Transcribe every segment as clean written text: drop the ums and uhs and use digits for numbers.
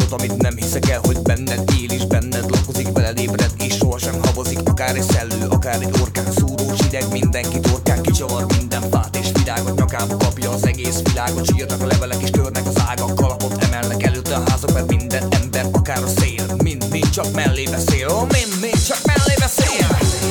olyat, amit nem hiszek el, hogy benned él és benned lakozik, veled ébred és sohasem habozik. Akár egy szellő, akár egy orkán, szúrós ideg, mindenki torkán, kicsavar minden fát és virágot, nyakába kapja az egész világot. Sírnak a levelek és törnek az ágak, kalapot emelnek előtte a házak, mert minden ember, akár a szél, mind csak mellé beszél. Ó, mind csak mellé beszél.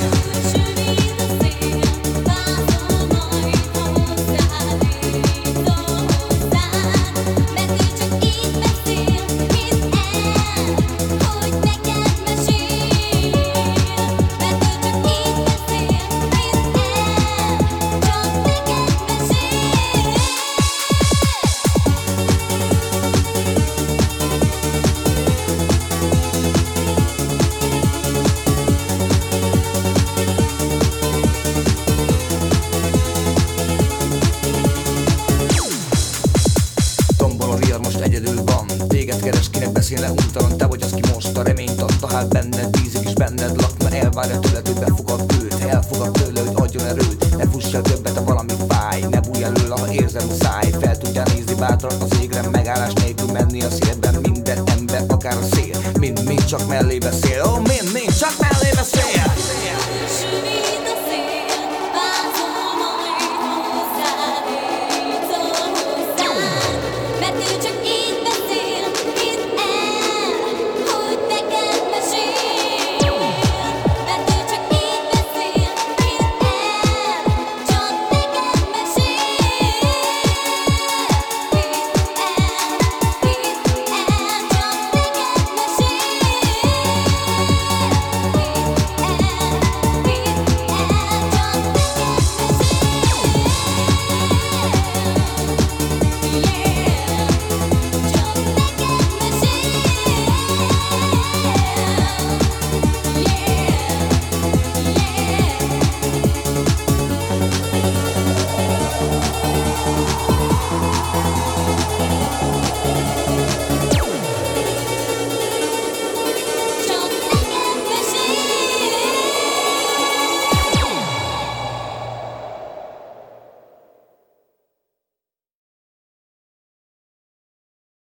Most egyedül van, téged keres, kinek beszél le untalan. Te vagy az, ki most a reményt adta, hát benned bízik és benned lak. Mert elvárja tőled, hogy befogad őt, elfogad tőle, hogy adjon erőt. Ne fuss el többet, ha valami fáj, ne bújj elől, ha érzed muszáj. Fel tudjál nézni bátran az égre, megállás nélkül menni a szélben. Minden ember, akár a szél, mind csak mellé beszél. Ó, mind